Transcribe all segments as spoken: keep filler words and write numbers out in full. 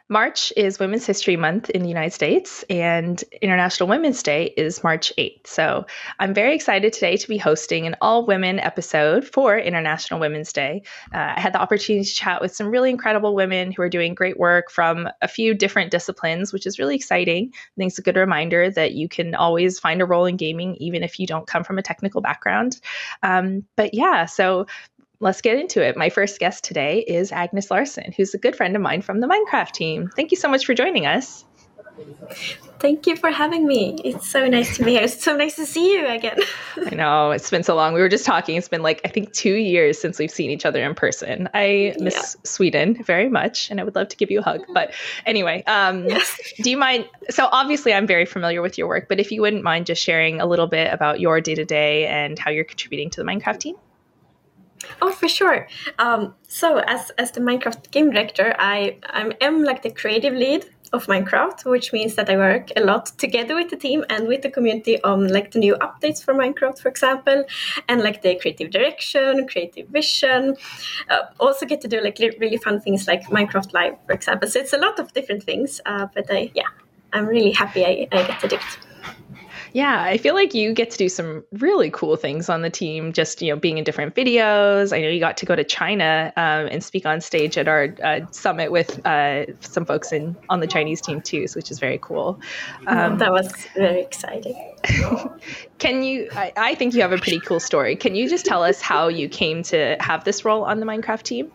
March is Women's History Month in the United States, and International Women's Day is March eighth. So I'm very excited today to be hosting an all-women episode for International Women's Day. Uh, I had the opportunity to chat with some really incredible women who are doing great work from a few different disciplines, which is really exciting. I think it's a good reminder that you can always find a role in gaming, even if you don't come from a technical background. Um, but yeah, so let's get into it. My first guest today is Agnes Larson, who's a good friend of mine from the Minecraft team. Thank you so much for joining us. Thank you for having me. It's so nice to be here. It's so nice to see you again. I know, it's been so long. We were just talking. It's been like, I think two years since we've seen each other in person. I miss yeah. Sweden very much, and I would love to give you a hug. But anyway, um, yes. do you mind? So obviously I'm very familiar with your work, but if you wouldn't mind just sharing a little bit about your day-to-day and how you're contributing to the Minecraft team? Oh, for sure. Um, so as as the Minecraft game director, I I'm, am like the creative lead of Minecraft, which means that I work a lot together with the team and with the community on like the new updates for Minecraft, for example, and like the creative direction, creative vision. Uh, also get to do like really fun things like Minecraft Live, for example. So it's a lot of different things, uh, but I yeah, I'm really happy I, I get to do it. Yeah, I feel like you get to do some really cool things on the team, just, you know, being in different videos. I know you got to go to China um, and speak on stage at our uh, summit with uh, some folks in on the Chinese team too, which is very cool. Um, that was very exciting. Can you, I, I think you have a pretty cool story. Can you just tell us how you came to have this role on the Minecraft team?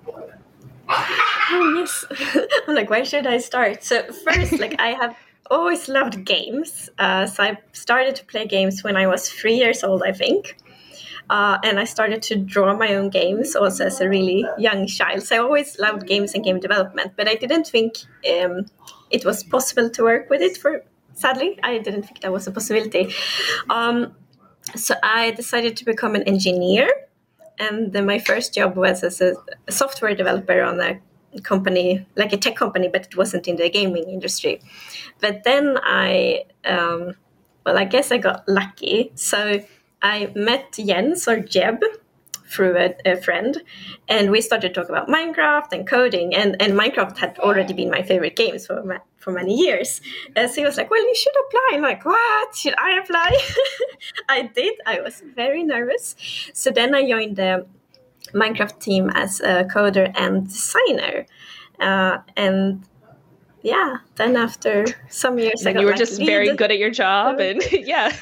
Oh, yes. I'm like, where should I start? So first, like I have always loved games. Uh, so I started to play games when I was three years old, I think. Uh, and I started to draw my own games also as a really young child. So I always loved games and game development, but I didn't think um, it was possible to work with it. For sadly, I didn't think that was a possibility. Um, so I decided to become an engineer. And then my first job was as a software developer on a company, like a tech company, but it wasn't in the gaming industry. But then I, um, well, I guess I got lucky. So I met Jens or Jeb through a, a friend, and we started to talk about Minecraft and coding. And, and Minecraft had already been my favorite game for ma- for many years. Uh, so he was like, "Well, you should apply." I'm like, "What? Should I apply?" I did. I was very nervous. So then I joined the Minecraft team as a coder and designer, uh, and yeah, then after some years, then I got, you were like, just lead. very good at your job, and yeah.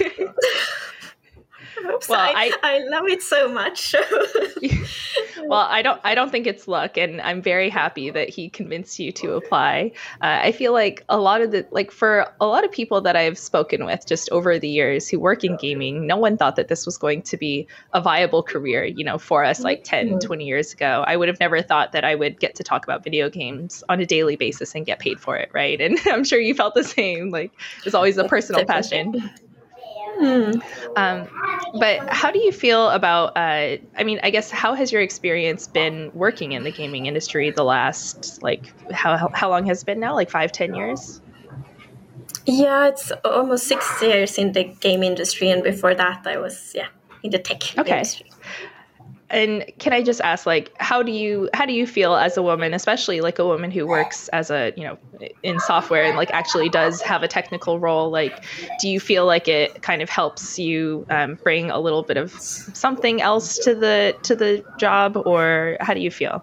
Well, I, I, I love it so much. Well, I don't I don't think it's luck, and I'm very happy that he convinced you to apply. Uh, I feel like a lot of the like for a lot of people that I've spoken with just over the years who work in gaming, no one thought that this was going to be a viable career, you know, for us like ten, twenty years ago. I would have never thought that I would get to talk about video games on a daily basis and get paid for it, right? And I'm sure you felt the same. Like it's always a personal passion. Hmm. Um, but how do you feel about, uh, I mean, I guess, how has your experience been working in the gaming industry the last, like, how how long has it been now? Like five, ten years? Yeah, it's almost six years in the game industry. And before that, I was, yeah, in the tech okay. industry. And can I just ask, like, how do you how do you feel as a woman, especially like a woman who works as a, you know, in software and like actually does have a technical role? Like, do you feel like it kind of helps you um, bring a little bit of something else to the to the job, or how do you feel?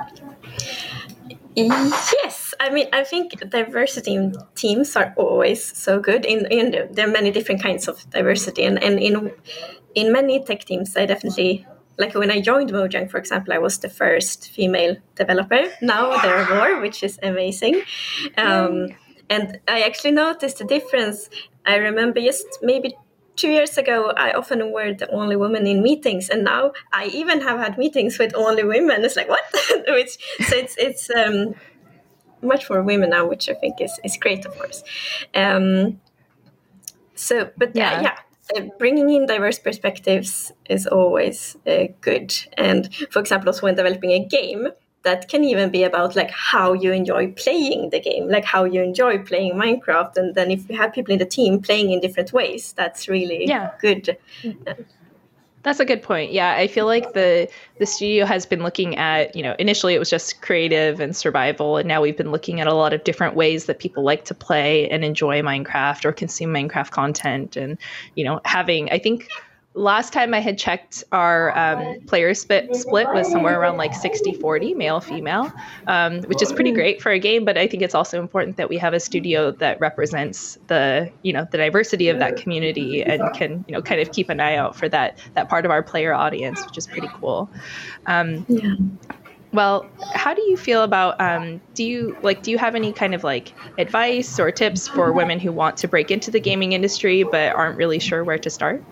Yes, I mean, I think diversity in teams are always so good. In, in there are many different kinds of diversity, and, and in in many tech teams, I definitely. Like when I joined Mojang, for example, I was the first female developer. Now there are more, which is amazing. Um, and I actually noticed the difference. I remember just maybe two years ago, I often were the only woman in meetings. And now I even have had meetings with only women. It's like, what? which, so it's it's um, much more women now, which I think is, is great, of course. Um, so, but yeah, uh, yeah. Uh, bringing in diverse perspectives is always uh, good. And for example, also when developing a game, that can even be about like how you enjoy playing the game, like how you enjoy playing Minecraft. And then if you have people in the team playing in different ways, that's really yeah. good. Yeah. That's a good point. Yeah, I feel like the the studio has been looking at, you know, initially it was just creative and survival, and now we've been looking at a lot of different ways that people like to play and enjoy Minecraft or consume Minecraft content. And, you know, having, I think last time I had checked, our um, player split, split was somewhere around like sixty forty male female, um, which is pretty great for a game. But I think it's also important that we have a studio that represents the, you know, the diversity of that community and can, you know, kind of keep an eye out for that that part of our player audience, which is pretty cool. Um, Yeah. Well, how do you feel about, um, do you like, do you have any kind of like advice or tips for women who want to break into the gaming industry but aren't really sure where to start?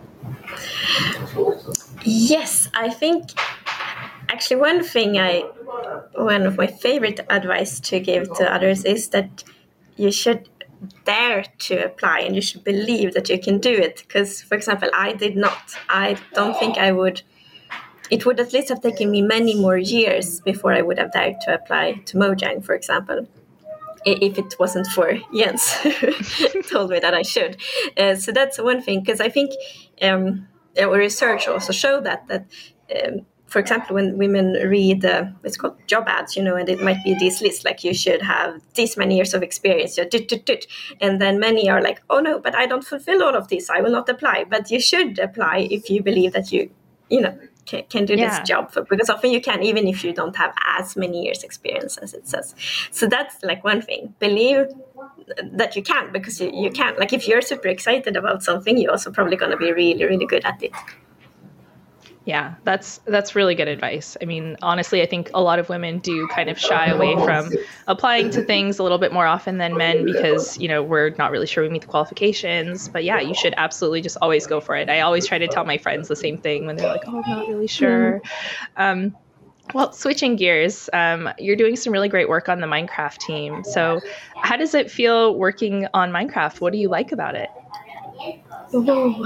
Yes, I think actually one thing I, one of my favorite advice to give to others is that you should dare to apply and you should believe that you can do it. Because, for example, I did not. I don't think I would. It would at least have taken me many more years before I would have dared to apply to Mojang, for example, if it wasn't for Jens who told me that I should. Uh, so that's one thing, because I think um, our research also showed that, that um, for example, when women read uh, what's called job ads, you know, and it might be this list, like you should have this many years of experience, and then many are like, oh no, but I don't fulfill all of this, I will not apply. But you should apply if you believe that you, you know, Can, can do yeah. this job for, because often you can, even if you don't have as many years experience as it says. So that's like one thing. Believe that you can, because you, you can. Like if you're super excited about something, you're also probably going to be really, really good at it. Yeah, that's that's really good advice. I mean, honestly, I think a lot of women do kind of shy away from applying to things a little bit more often than men because, you know, we're not really sure we meet the qualifications. But yeah, you should absolutely just always go for it. I always try to tell my friends the same thing when they're like, oh, I'm not really sure. Um, well, switching gears, um, you're doing some really great work on the Minecraft team. So how does it feel working on Minecraft? What do you like about it? Oh.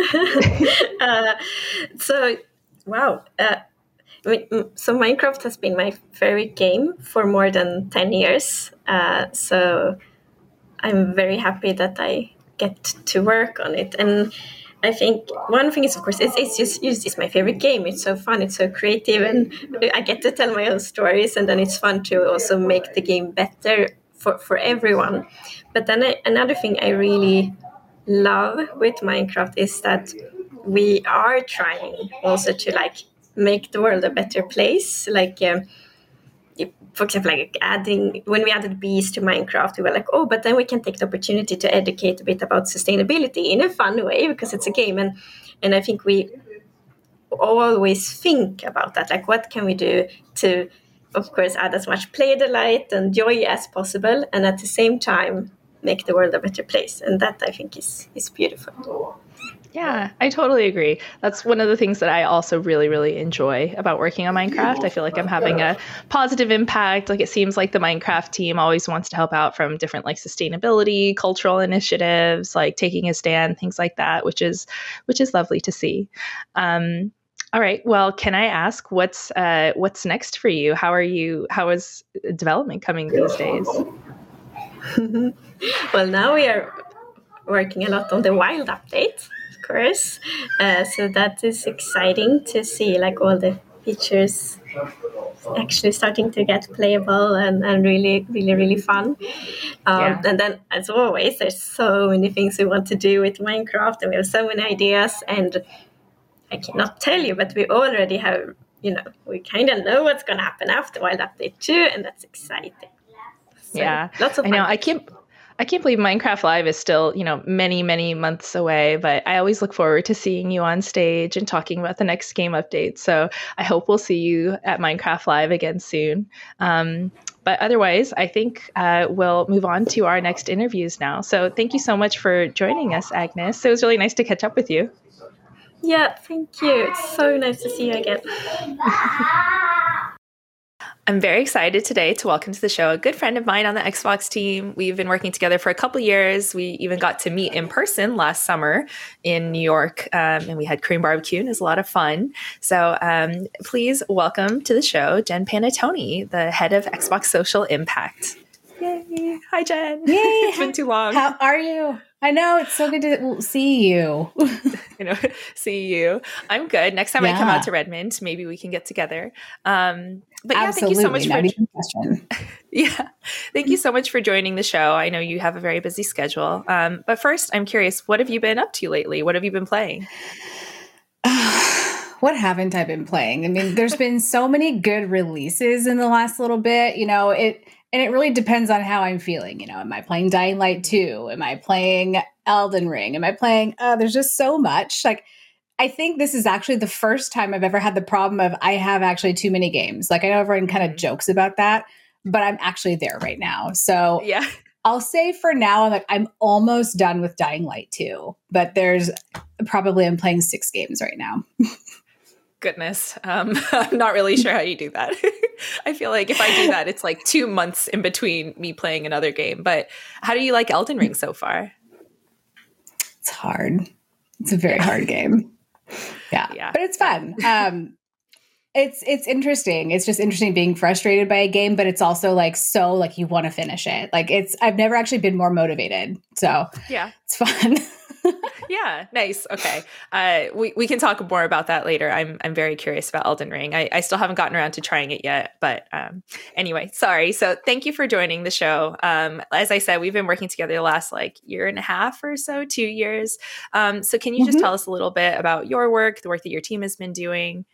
uh, so... Wow. Uh, so Minecraft has been my favorite game for more than ten years. Uh, so I'm very happy that I get to work on it. And I think one thing is, of course, it's, it's just it's my favorite game. It's so fun. It's so creative. And I get to tell my own stories. And then it's fun to also make the game better for, for everyone. But then I, another thing I really love with Minecraft is that we are trying also to like make the world a better place. Like, um, if, for example, like adding, when we added bees to Minecraft, we were like, oh, but then we can take the opportunity to educate a bit about sustainability in a fun way because it's a game. And, and I think we always think about that. Like, what can we do to, of course, add as much play delight and joy as possible, and at the same time, make the world a better place. And that I think is is beautiful. Yeah, I totally agree. That's one of the things that I also really, really enjoy about working on Minecraft. I feel like I'm having a positive impact. Like it seems like the Minecraft team always wants to help out from different like sustainability, cultural initiatives, like taking a stand, things like that, which is which is lovely to see. Um, all right. Well, can I ask what's uh, what's next for you? How are you? How is development coming these days? Well, now we are working a lot on the wild update. Course, uh, so that is exciting to see, like all the features actually starting to get playable and, and really, really, really fun. Um, yeah. And then, as always, there's so many things we want to do with Minecraft, and we have so many ideas. And I cannot tell you, but we already have, you know, we kind of know what's going to happen after Wild Update two, and that's exciting. So, yeah, lots of fun. I know. I can't. I can't believe Minecraft Live is still, you know, many, many months away, but I always look forward to seeing you on stage and talking about the next game update. So I hope we'll see you at Minecraft Live again soon. Um, but otherwise, I think uh, we'll move on to our next interviews now. So thank you so much for joining us, Agnes. It was really nice to catch up with you. Yeah, thank you. It's so nice to see you again. I'm very excited today to welcome to the show a good friend of mine on the Xbox team. We've been working together for a couple years. We even got to meet in person last summer in New York, um, and we had Korean barbecue, and it was a lot of fun. So um, please welcome to the show Jen Panettone, the head of Xbox Social Impact. Yay! Hi, Jen. Yay! It's been too long. How are you? I know, it's so good to see you. you know, see you. I'm good. Next time I come out Yeah, to Redmond, maybe we can get together. Um, but yeah, thank you so absolutely. much for Not even a question. yeah, thank you so much for joining the show. I know you have a very busy schedule. Um, but first, I'm curious, what have you been up to lately? What have you been playing? What haven't I been playing? I mean, there's been so many good releases in the last little bit, you know, it and it really depends on how I'm feeling. You know, am I playing Dying Light two? Am I playing Elden Ring? Am I playing uh there's just so much. Like I think this is actually the first time I've ever had the problem of I have actually too many games. Like I know everyone kind of Mhm. jokes about that, but I'm actually there right now. So Yeah. I'll say for now, I'm like I'm almost done with Dying Light two, but there's probably I'm playing six games right now. Goodness. Um, I'm not really sure how you do that. I feel like if I do that, it's like two months in between me playing another game. But how do you like Elden Ring so far? It's hard. It's a very Yeah. hard game. Yeah, Yeah. but it's fun. Um, it's it's interesting. It's just interesting being frustrated by a game, but it's also like so like you want to finish it. Like it's I've never actually been more motivated, so Yeah. it's fun. Yeah, nice. Okay. Uh, we, we can talk more about that later. I'm I'm very curious about Elden Ring. I, I still haven't gotten around to trying it yet. But um, anyway, sorry. So thank you for joining the show. Um, as I said, we've been working together the last like year and a half or so, two years. Um, so can you just Mhm. tell us a little bit about your work, the work that your team has been doing?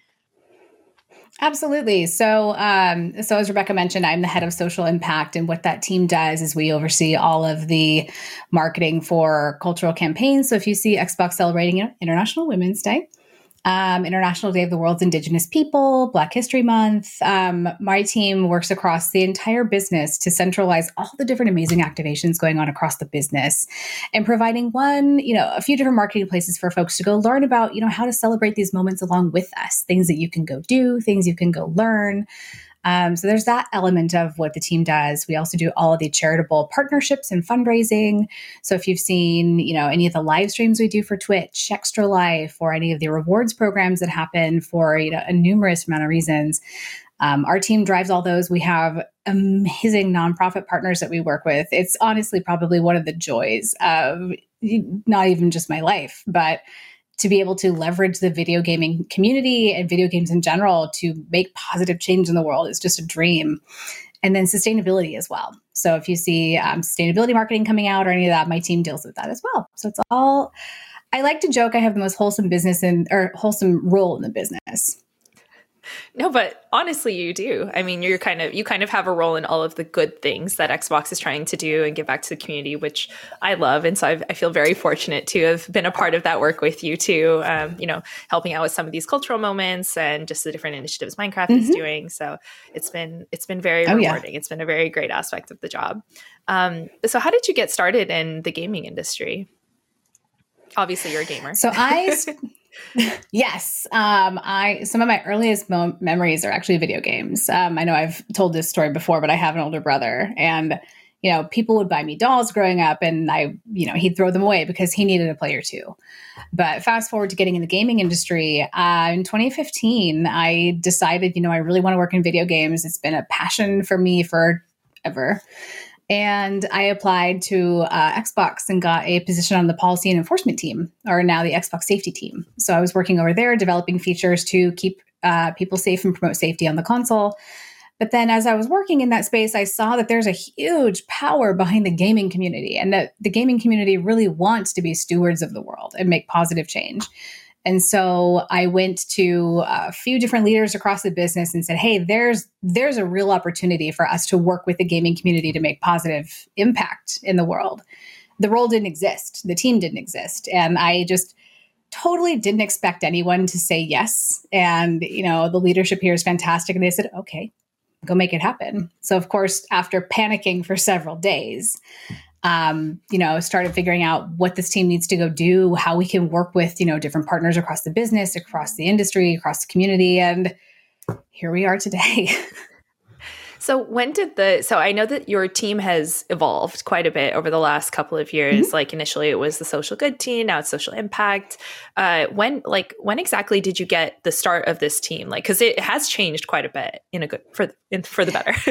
Absolutely. So, um, so as Rebecca mentioned, I'm the head of social impact, and what that team does is we oversee all of the marketing for cultural campaigns. So, if you see Xbox celebrating International Women's Day, um, International Day of the World's Indigenous People, Black History Month. Um, my team works across the entire business to centralize all the different amazing activations going on across the business and providing one, you know, a few different marketing places for folks to go learn about, you know, how to celebrate these moments along with us, things that you can go do, things you can go learn. Um, so there's that element of what the team does. We also do all of the charitable partnerships and fundraising. So if you've seen, you know, any of the live streams we do for Twitch, Extra Life, or any of the rewards programs that happen for, you know, a numerous amount of reasons, um, our team drives all those. We have amazing nonprofit partners that we work with. It's honestly probably one of the joys of not even just my life, but to be able to leverage the video gaming community and video games in general to make positive change in the world is just a dream. And then sustainability as well. So if you see um, sustainability marketing coming out or any of that, my team deals with that as well. So it's all, I like to joke I have the most wholesome business in, or wholesome role in the business. No, but honestly, you do. I mean, you're kind of you kind of have a role in all of the good things that Xbox is trying to do and give back to the community, which I love. And so I've, I feel very fortunate to have been a part of that work with you too. Um, you know, helping out with some of these cultural moments and just the different initiatives Minecraft mm-hmm. is doing. So it's been it's been very oh, rewarding. Yeah. It's been a very great aspect of the job. Um, so how did you get started in the gaming industry? Obviously, you're a gamer. So I. Yes. Um, I, some of my earliest mo- memories are actually video games. Um, I know I've told this story before, but I have an older brother, and, you know, people would buy me dolls growing up, and I, you know, he'd throw them away because he needed a play or two. But fast forward to getting in the gaming industry, uh, in twenty fifteen, I decided, you know, I really want to work in video games. It's been a passion for me forever. And I applied to uh, Xbox and got a position on the policy and enforcement team, or now the Xbox safety team. So I was working over there, developing features to keep uh, people safe and promote safety on the console. But then as I was working in that space, I saw that there's a huge power behind the gaming community, and that the gaming community really wants to be stewards of the world and make positive change. And so I went to a few different leaders across the business and said, hey, there's there's a real opportunity for us to work with the gaming community to make positive impact in the world. The role didn't exist. The team didn't exist. And I just totally didn't expect anyone to say yes. And, you know, the leadership here is fantastic. And they said, okay, go make it happen. So, of course, after panicking for several days, Um, you know, started figuring out what this team needs to go do, how we can work with, you know, different partners across the business, across the industry, across the community. And here we are today. So when did the, so I know that your team has evolved quite a bit over the last couple of years. Mm-hmm. Like initially it was the social good team, now it's social impact. Uh, when, like, when exactly did you get the start of this team? Like, cause it has changed quite a bit in a good, for, in, for the better.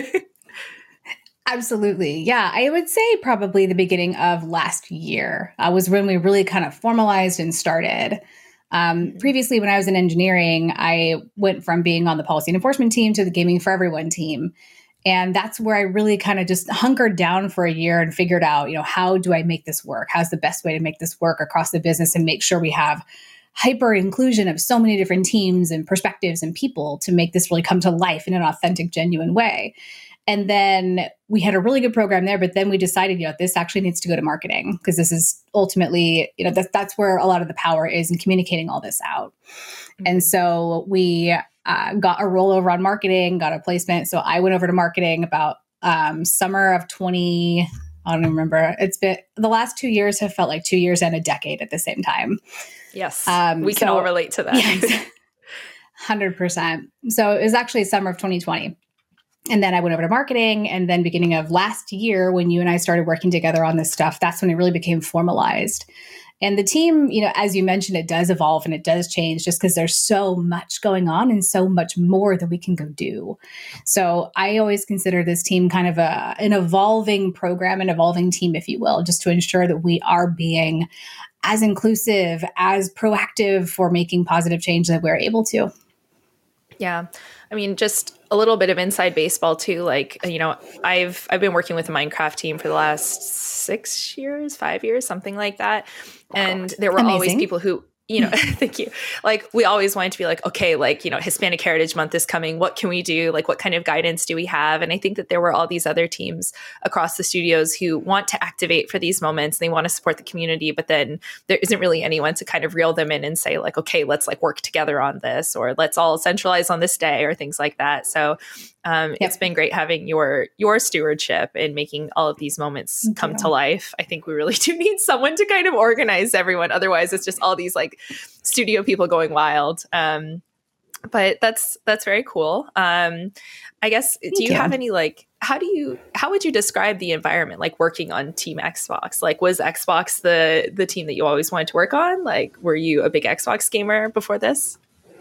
Absolutely. Yeah. I would say probably the beginning of last year uh, was when we really kind of formalized and started. Um, previously, when I was in engineering, I went from being on the policy and enforcement team to the gaming for everyone team. And that's where I really kind of just hunkered down for a year and figured out, you know, how do I make this work? How's the best way to make this work across the business and make sure we have hyper inclusion of so many different teams and perspectives and people to make this really come to life in an authentic, genuine way. And then we had a really good program there, but then we decided, you know, this actually needs to go to marketing because this is ultimately, you know, that's, that's where a lot of the power is in communicating all this out. Mm-hmm. And so we uh, got a rollover on marketing, got a placement. So I went over to marketing about um, summer of twenty, I don't even remember. It's been, the last two years have felt like two years and a decade at the same time. Yes, um, we can so, all relate to that. Yes, one hundred percent. So it was actually summer of twenty twenty. And then I went over to marketing. And then beginning of last year, when you and I started working together on this stuff, that's when it really became formalized. And the team, you know, as you mentioned, it does evolve and it does change just because there's so much going on and so much more that we can go do. So I always consider this team kind of a, an evolving program, an evolving team, if you will, just to ensure that we are being as inclusive, as proactive for making positive change that we're able to. Yeah. I mean, just a little bit of inside baseball too. Like, you know, I've I've been working with the Minecraft team for the last six years, five years, something like that. And there were Amazing. always people who, you know, thank you. Like, we always wanted to be like, okay, like, you know, Hispanic Heritage Month is coming. What can we do? Like, what kind of guidance do we have? And I think that there were all these other teams across the studios who want to activate for these moments. They want to support the community, but then there isn't really anyone to kind of reel them in and say like, okay, let's like work together on this, or let's all centralize on this day, or things like that. So um, yep. It's been great having your your stewardship in making all of these moments Thank come you. to life. I think we really do need someone to kind of organize everyone. Otherwise, it's just all these like studio people going wild. Um, but that's that's very cool. Um, I guess, Thank do you, you have any like, how do you, how would you describe the environment like working on Team Xbox? Like, was Xbox the the team that you always wanted to work on? Like, were you a big Xbox gamer before this?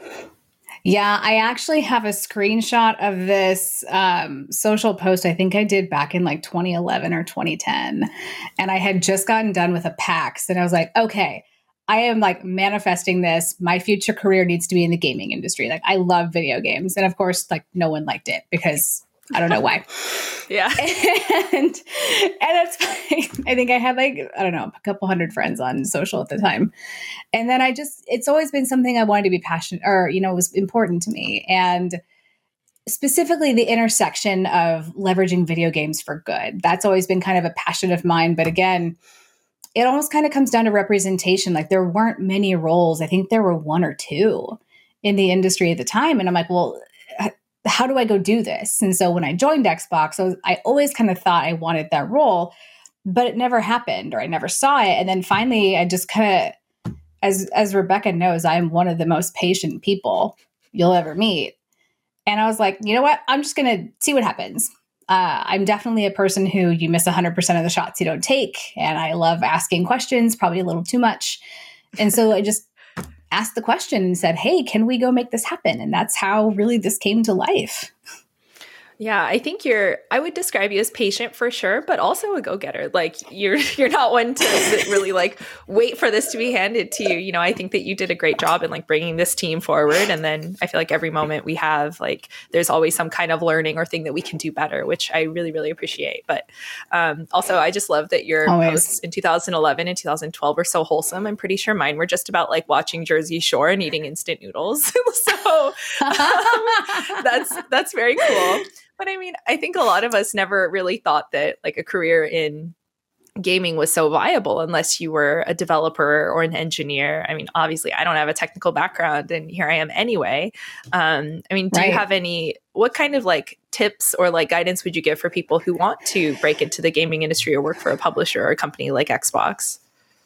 Yeah, I actually have a screenshot of this um, social post I think I did back in like twenty eleven or twenty ten. And I had just gotten done with a PAX and I was like, okay, I am like manifesting this. My future career needs to be in the gaming industry. Like, I love video games. And of course, like, no one liked it because I don't know why. Yeah. And, and it's fine. I think I had like, I don't know, a couple hundred friends on social at the time. And then I just, it's always been something I wanted to be passionate or, you know, was important to me. And specifically the intersection of leveraging video games for good. That's always been kind of a passion of mine. But again, it almost kind of comes down to representation. Like, there weren't many roles. I think there were one or two in the industry at the time. And I'm like, well, how do I go do this? And so when I joined Xbox, I, was, I always kind of thought I wanted that role, but it never happened or I never saw it. And then finally, I just kind of, as, as Rebecca knows, I'm one of the most patient people you'll ever meet. And I was like, you know what? I'm just going to see what happens. Uh, I'm definitely a person who you miss one hundred percent of the shots you don't take. And I love asking questions, probably a little too much. And so I just asked the question and said, hey, can we go make this happen? And that's how really this came to life. Yeah, I think you're, I would describe you as patient for sure, but also a go-getter. Like, you're you're not one to really like wait for this to be handed to you. You know, I think that you did a great job in like bringing this team forward. And then I feel like every moment we have, like, there's always some kind of learning or thing that we can do better, which I really, really appreciate. But um, also, I just love that your always. posts in two thousand eleven and two thousand twelve were so wholesome. I'm pretty sure mine were just about like watching Jersey Shore and eating instant noodles. So um, that's that's very cool. But I mean, I think a lot of us never really thought that like a career in gaming was so viable unless you were a developer or an engineer. I mean, obviously, I don't have a technical background and here I am anyway. Um, I mean, do right. you have any, what kind of like tips or like guidance would you give for people who want to break into the gaming industry or work for a publisher or a company like Xbox?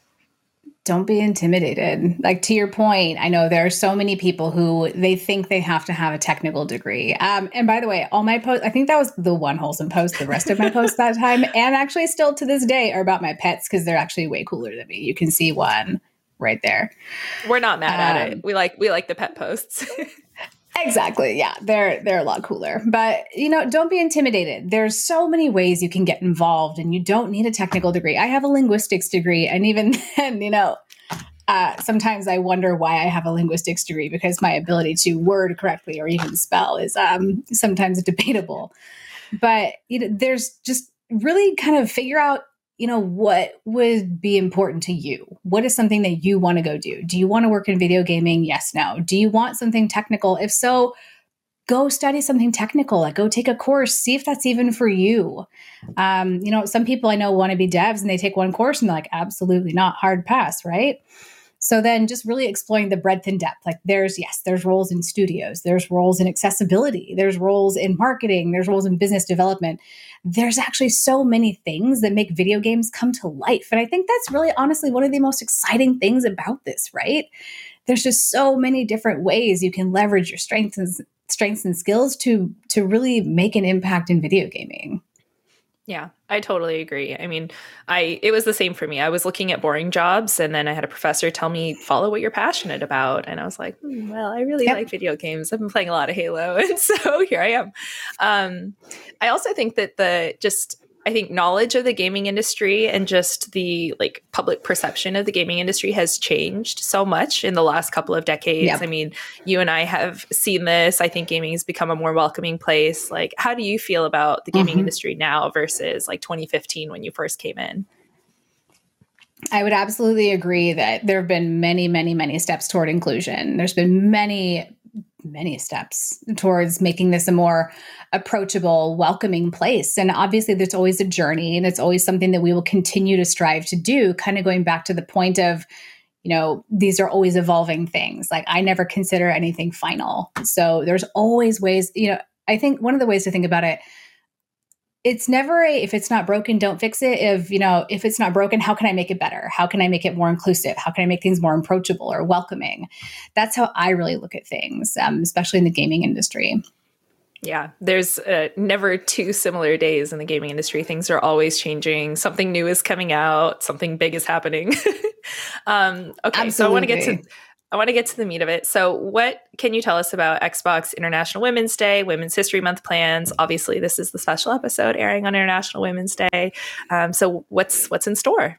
Don't be intimidated. Like, to your point, I know there are so many people who they think they have to have a technical degree. Um, and by the way, all my posts, I think that was the one wholesome post. The rest of my posts that time, and actually still to this day, are about my pets because they're actually way cooler than me. You can see one right there. We're not mad um, at it. We like we like the pet posts. Exactly. Yeah, they're they're a lot cooler. But, you know, don't be intimidated. There's so many ways you can get involved and you don't need a technical degree. I have a linguistics degree. And even then, you know, uh, sometimes I wonder why I have a linguistics degree, because my ability to word correctly or even spell is um, sometimes debatable. But you know, there's just really kind of figure out, you know, what would be important to you? What is something that you want to go do? Do you want to work in video gaming? Yes, no. Do you want something technical? If so, go study something technical, like go take a course, see if that's even for you. Um, you know, some people I know want to be devs and they take one course and they're like, absolutely not, hard pass, right? So then just really exploring the breadth and depth. Like there's, yes, there's roles in studios, there's roles in accessibility, there's roles in marketing, there's roles in business development. There's actually so many things that make video games come to life. And I think that's really honestly one of the most exciting things about this, right? There's just so many different ways you can leverage your strengths and strengths and skills to to really make an impact in video gaming. Yeah, I totally agree. I mean, I it was the same for me. I was looking at boring jobs, and then I had a professor tell me, follow what you're passionate about. And I was like, hmm, well, I really yep. like video games. I've been playing a lot of Halo. And so here I am. Um, I also think that the just I think knowledge of the gaming industry and just the like public perception of the gaming industry has changed so much in the last couple of decades. Yep. I mean, you and I have seen this. I think gaming has become a more welcoming place. Like, how do you feel about the gaming mm-hmm. industry now versus like twenty fifteen when you first came in? I would absolutely agree that there have been many, many, many steps toward inclusion. There's been many many steps towards making this a more approachable, welcoming place. And obviously there's always a journey, and it's always something that we will continue to strive to do, kind of going back to the point of, you know, these are always evolving things. Like I never consider anything final. So there's always ways, you know, I think one of the ways to think about it, it's never a, if it's not broken, don't fix it. If, you know, if it's not broken, how can I make it better? How can I make it more inclusive? How can I make things more approachable or welcoming? That's how I really look at things, um, especially in the gaming industry. Yeah, there's uh, never two similar days in the gaming industry. Things are always changing. Something new is coming out. Something big is happening. um, okay, Absolutely. so I want to get to I want to get to the meat of it. So what can you tell us about Xbox International Women's Day, Women's History Month plans? Obviously, this is the special episode airing on International Women's Day. Um, so what's what's in store?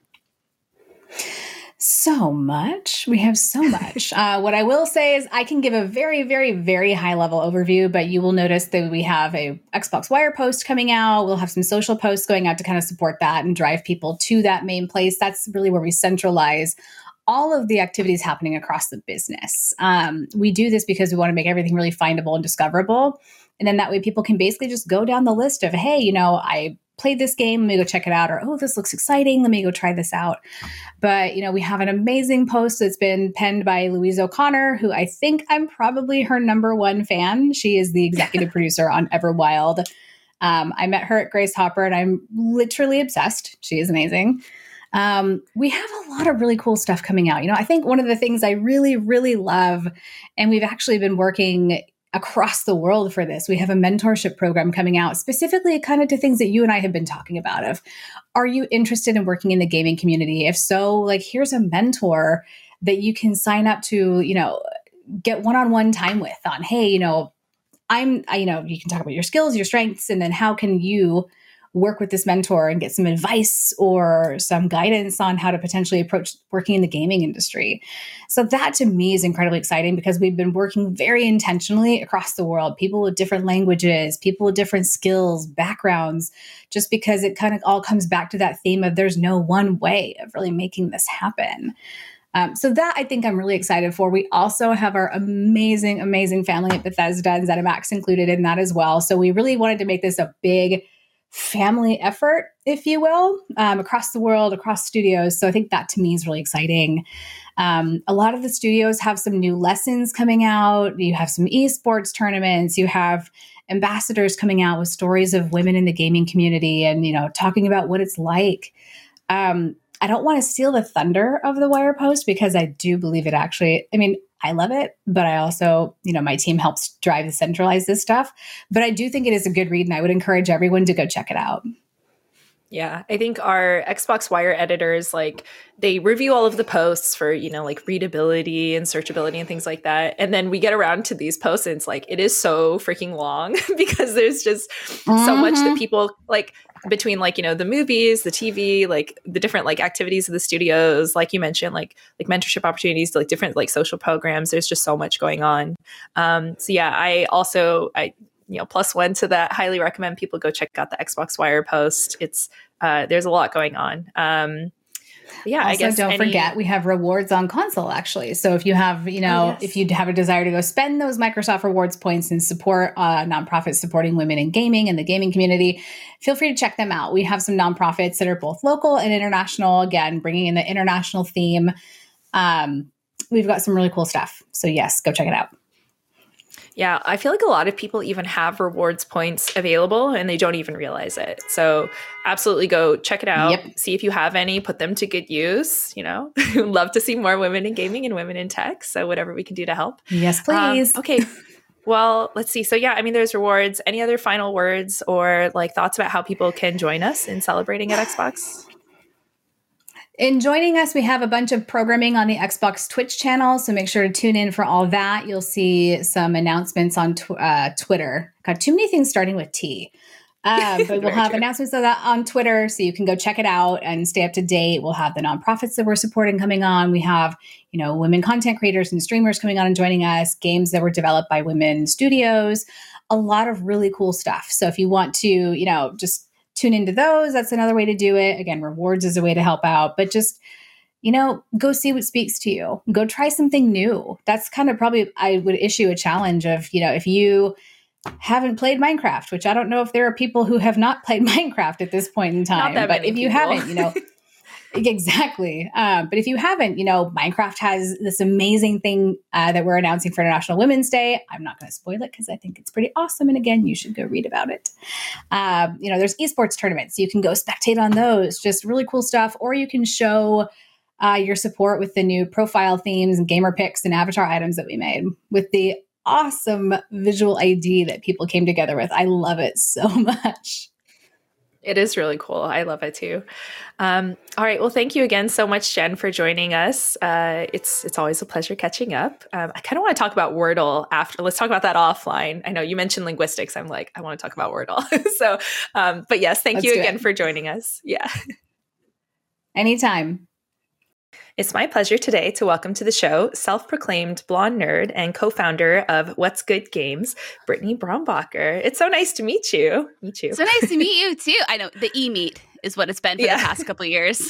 So much. We have so much. uh, what I will say is I can give a very, very, very high level overview, but you will notice that we have a Xbox Wire post coming out. We'll have some social posts going out to kind of support that and drive people to that main place. That's really where we centralize all of the activities happening across the business. Um, we do this because we want to make everything really findable and discoverable. And then that way people can basically just go down the list of, hey, you know, I played this game, let me go check it out. Or, oh, this looks exciting, let me go try this out. But, you know, we have an amazing post that's been penned by Louise O'Connor, who I think I'm probably her number one fan. She is the executive producer on Everwild. Um, I met her at Grace Hopper and I'm literally obsessed. She is amazing. Um, we have a lot of really cool stuff coming out. You know, I think one of the things I really, really love, and we've actually been working across the world for this, we have a mentorship program coming out specifically kind of to things that you and I have been talking about of, are you interested in working in the gaming community? If so, like, here's a mentor that you can sign up to, you know, get one-on-one time with on, hey, you know, I'm, I, you know, you can talk about your skills, your strengths, and then how can you work with this mentor and get some advice or some guidance on how to potentially approach working in the gaming industry. So that to me is incredibly exciting because we've been working very intentionally across the world, people with different languages, people with different skills, backgrounds, just because it kind of all comes back to that theme of there's no one way of really making this happen. Um, so that I think I'm really excited for. We also have our amazing, amazing family at Bethesda and ZeniMax included in that as well. So we really wanted to make this a big family effort, if you will, um, across the world, across studios. So I think that to me is really exciting. Um, a lot of the studios have some new lessons coming out. You have some esports tournaments. You have ambassadors coming out with stories of women in the gaming community and, you know, talking about what it's like. Um, I don't want to steal the thunder of the Wire post because I do believe it actually, I mean, I love it, but I also, you know, my team helps drive and centralize this stuff. But I do think it is a good read and I would encourage everyone to go check it out. Yeah, I think our Xbox Wire editors, like, they review all of the posts for, you know, like readability and searchability and things like that. And then we get around to these posts and it's like, it is so freaking long because there's just mm-hmm. so much that people like between like, you know, the movies, the T V, like the different like activities of the studios, like you mentioned, like like mentorship opportunities, like different like social programs. There's just so much going on. Um, so yeah, I also, I, you know, plus one to that. Highly recommend people go check out the Xbox Wire post. It's uh, there's a lot going on. Um, yeah, also, I guess don't any... forget we have rewards on console actually. So if you have, you know, oh, yes. if you have a desire to go spend those Microsoft rewards points and support uh, nonprofits supporting women in gaming and the gaming community, feel free to check them out. We have some nonprofits that are both local and international. Again, bringing in the international theme. Um, we've got some really cool stuff. So yes, go check it out. Yeah, I feel like a lot of people even have rewards points available and they don't even realize it. So absolutely go check it out. Yep. See if you have any, put them to good use. You know, love to see more women in gaming and women in tech. So whatever we can do to help. Yes, please. Um, okay. Well, let's see. So yeah, I mean, there's rewards. Any other final words or like thoughts about how people can join us in celebrating at Xbox? In joining us, we have a bunch of programming on the Xbox Twitch channel, so make sure to tune in for all that. You'll see some announcements on tw- uh, Twitter. Got too many things starting with T. Um, but we'll have true. announcements of that on Twitter, so you can go check it out and stay up to date. We'll have the nonprofits that we're supporting coming on. We have, you know, women content creators and streamers coming on and joining us, games that were developed by women studios, a lot of really cool stuff. So if you want to, you know, just tune into those. That's another way to do it. Again, rewards is a way to help out, but just, you know, go see what speaks to you. Go try something new. That's kind of probably, I would issue a challenge of, you know, if you haven't played Minecraft, which I don't know if there are people who have not played Minecraft at this point in time, but if you people. haven't, you know, exactly. Um, but if you haven't, you know, Minecraft has this amazing thing uh, that we're announcing for International Women's Day. I'm not going to spoil it because I think it's pretty awesome. And again, you should go read about it. Um, you know, there's esports tournaments. You can go spectate on those. Just really cool stuff. Or you can show uh, your support with the new profile themes and gamer picks and avatar items that we made with the awesome visual I D that people came together with. I love it so much. It is really cool. I love it too. Um, all right. Well, thank you again so much, Jen, for joining us. Uh, it's it's always a pleasure catching up. Um, I kind of want to talk about Wordle after. Let's talk about that offline. I know you mentioned linguistics. I'm like, I want to talk about Wordle. so, um, but yes, thank Let's you again it. for joining us. Yeah. Anytime. It's my pleasure today to welcome to the show self-proclaimed blonde nerd and co-founder of What's Good Games, Brittany Brombacher. It's so nice to meet you. Meet you. So nice to meet you too. I know the e-meet is what it's been for yeah. the past couple of years.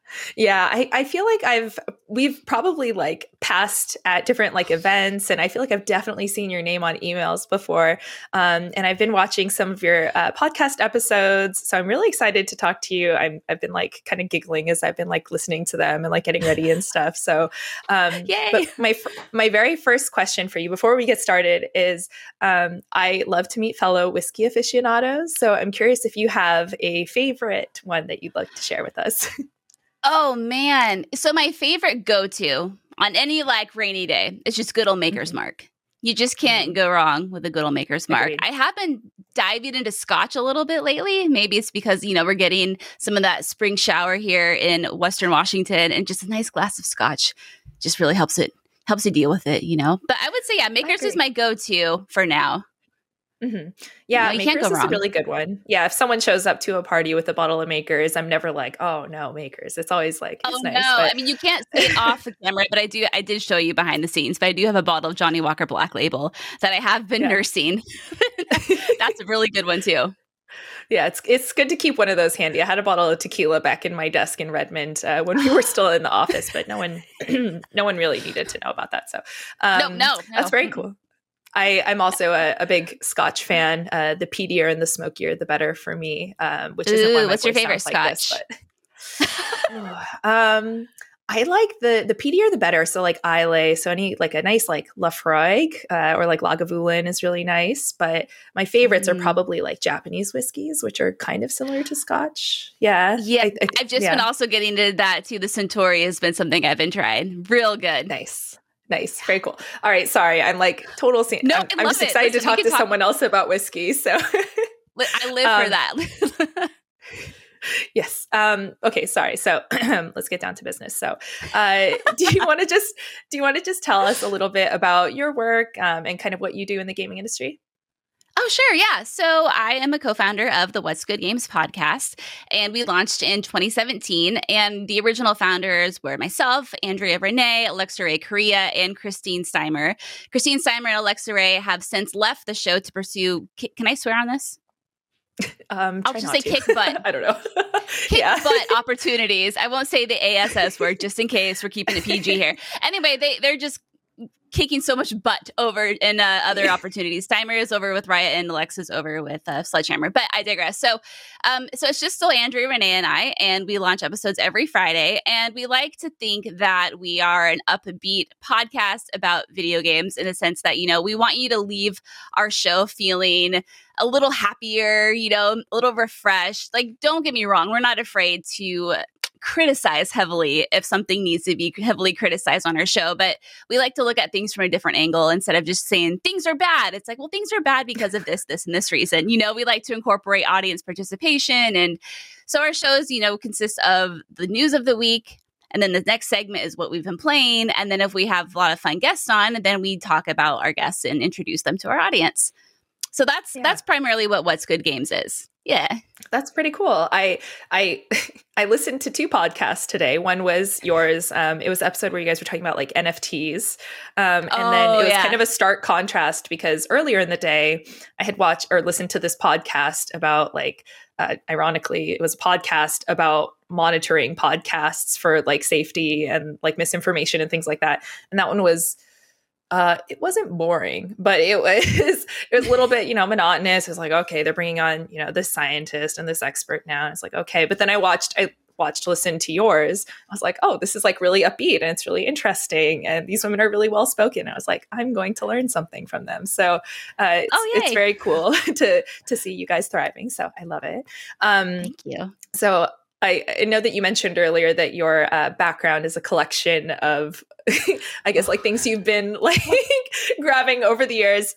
Yeah, I, I feel like I've we've probably like passed at different like events, and I feel like I've definitely seen your name on emails before. Um, and I've been watching some of your uh, podcast episodes, so I'm really excited to talk to you. I'm I've been like kind of giggling as I've been like listening to them and like getting ready and stuff. So, um, Yay! But my my very first question for you before we get started is, um, I love to meet fellow whiskey aficionados, so I'm curious if you have a favorite one that you'd like to share with us. Oh, man. So my favorite go-to on any like rainy day is just good old Maker's mm-hmm. Mark. You just can't mm-hmm. go wrong with a good old Maker's Mark. Agreed. I have been diving into scotch a little bit lately. Maybe it's because, you know, we're getting some of that spring shower here in Western Washington, and just a nice glass of scotch just really helps it, helps you deal with it, you know? But I would say, yeah, Maker's is my go-to for now. Mm-hmm. Yeah, you know, Makers is a really good one. Yeah, if someone shows up to a party with a bottle of Makers, I'm never like, oh no, Makers. It's always like, it's oh nice, no, but... I mean, you can't see it off the camera, but I do. I did show you behind the scenes. But I do have a bottle of Johnny Walker Black Label that I have been yeah. nursing. That's a really good one too. Yeah, it's it's good to keep one of those handy. I had a bottle of tequila back in my desk in Redmond uh, when we were still in the office, but no one, no one really needed to know about that. So, um, no, no, no, that's very cool. I, I'm also a, a big Scotch fan. Uh, the peatier and the smokier, the better for me. Um, which isn't why my what's your favorite Scotch? Scotch? Like this, but, um, I like the the peatier, the better. So like Islay, so any like a nice like Laphroaig uh, or like Lagavulin is really nice. But my favorites mm. are probably like Japanese whiskeys, which are kind of similar to Scotch. Yeah, yeah. I, I, I've just yeah. been also getting to that too. The Centauri has been something I've been trying. Real good. Nice. Nice. Very cool. All right. Sorry. I'm like total. Scene. No, I'm, I'm just excited Listen, to talk to talk- someone else about whiskey. So I live um, for that. Yes. Um, okay. Sorry. So let's get down to business. So, uh, do you want to just do you want to just tell us a little bit about your work um, and kind of what you do in the gaming industry? Oh, sure. Yeah. So I am a co-founder of the What's Good Games podcast, and we launched in twenty seventeen. And the original founders were myself, Andrea Renee, Alexa Ray Correa, and Christine Steimer. Christine Steimer and Alexa Ray have since left the show to pursue. Can I swear on this? Um, I'll just say to. kick butt. I don't know. kick yeah. butt opportunities. I won't say the A S S word just in case we're keeping it P G here. Anyway, they, they're just kicking so much butt over in uh, other opportunities. Steimer is over with Riot and Alexa's over with uh, Sledgehammer, but I digress. So, um, so it's just still Andrea, Renee, and I, and we launch episodes every Friday. And we like to think that we are an upbeat podcast about video games in the sense that, you know, we want you to leave our show feeling a little happier, you know, a little refreshed. Like, don't get me wrong, we're not afraid to criticize heavily if something needs to be heavily criticized on our show, but we like to look at things from a different angle instead of just saying things are bad. It's like, well, things are bad because of this, this, and this reason. You know, we like to incorporate audience participation. And so our shows, you know, consist of the news of the week. And then the next segment is what we've been playing. And then if we have a lot of fun guests on, then we talk about our guests and introduce them to our audience. So that's yeah. that's primarily what What's Good Games is. Yeah. That's pretty cool. I I I listened to two podcasts today. One was yours. Um, it was an episode where you guys were talking about like N F Ts. Um, and oh, then it was yeah. kind of a stark contrast because earlier in the day, I had watched or listened to this podcast about like, uh, ironically, it was a podcast about monitoring podcasts for like safety and like misinformation and things like that. And that one was Uh, it wasn't boring, but it was it was a little bit, you know, monotonous. It was like, okay, they're bringing on, you know, this scientist and this expert now. And it's like, okay. But then I watched, I watched, listen to yours. I was like, oh, this is like really upbeat and it's really interesting. And these women are really well spoken. I was like, I'm going to learn something from them. So uh, it's, oh, it's very cool to to see you guys thriving. So I love it. Um, Thank you. So I, I know that you mentioned earlier that your uh, background is a collection of, I guess, like things you've been like grabbing over the years.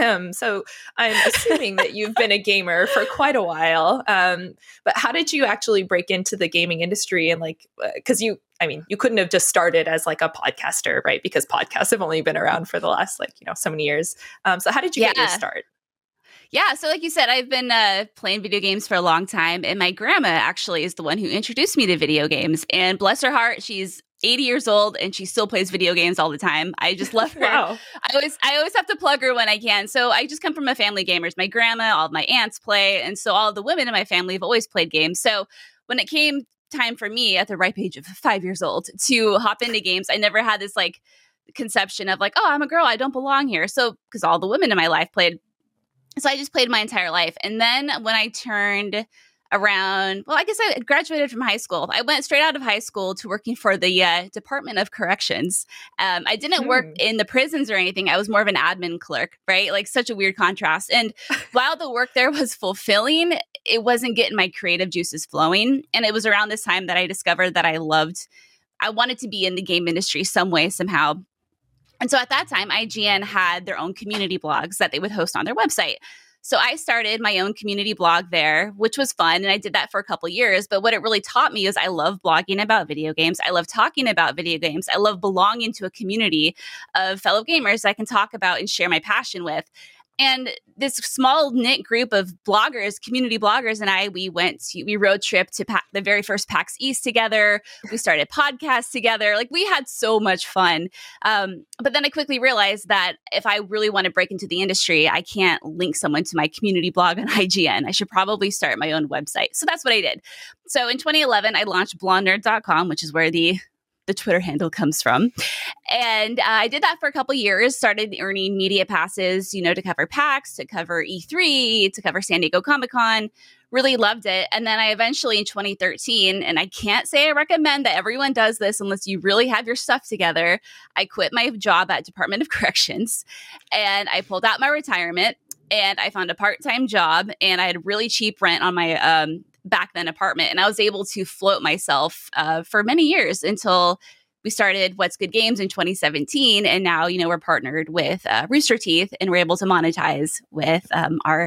So I'm assuming that you've been a gamer for quite a while. Um, but how did you actually break into the gaming industry? And like, because you, I mean, you couldn't have just started as like a podcaster, right? Because podcasts have only been around for the last like, you know, so many years. Um, so how did you yeah. get your start? Yeah, so like you said, I've been uh, playing video games for a long time, and my grandma actually is the one who introduced me to video games. And bless her heart, she's eighty years old and she still plays video games all the time. I just love her. Wow. I always I always have to plug her when I can. So I just come from a family of gamers. My grandma, all of my aunts play, and so all of the women in my family have always played games. So when it came time for me at the ripe age of five years old to hop into games, I never had this like conception of like, oh, I'm a girl, I don't belong here. So because all the women in my life played. So I just played my entire life. And then when I turned around, well, I guess I graduated from high school. I went straight out of high school to working for the uh, Department of Corrections. Um, I didn't work Hmm. in the prisons or anything. I was more of an admin clerk, right? Like such a weird contrast. And while the work there was fulfilling, it wasn't getting my creative juices flowing. And it was around this time that I discovered that I loved, I wanted to be in the game industry some way, somehow. And so at that time, I G N had their own community blogs that they would host on their website. So I started my own community blog there, which was fun. And I did that for a couple of years. But what it really taught me is I love blogging about video games. I love talking about video games. I love belonging to a community of fellow gamers I can talk about and share my passion with. And this small knit group of bloggers, community bloggers, and I, we went to, we road trip to pa- the very first PAX East together. We started podcasts together. Like we had so much fun. Um, but then I quickly realized that if I really want to break into the industry, I can't link someone to my community blog on I G N. I should probably start my own website. So that's what I did. So in twenty eleven, I launched blonde nerd dot com, which is where the the Twitter handle comes from. And uh, I did that for a couple years, started earning media passes, you know, to cover PAX, to cover E three, to cover San Diego Comic-Con. Really loved it. And then I eventually in twenty thirteen, and I can't say I recommend that everyone does this unless you really have your stuff together, I quit my job at Department of Corrections and I pulled out my retirement and I found a part-time job and I had really cheap rent on my um, back then apartment. And I was able to float myself uh, for many years until we started What's Good Games in twenty seventeen. And now, you know, we're partnered with uh, Rooster Teeth and we're able to monetize with um, our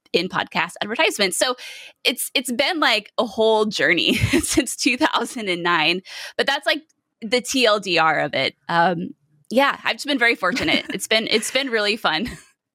in podcast advertisements. So it's it's been like a whole journey since two thousand nine, but that's like the T L D R of it. Um, yeah, I've just been very fortunate. It's been it's been really fun.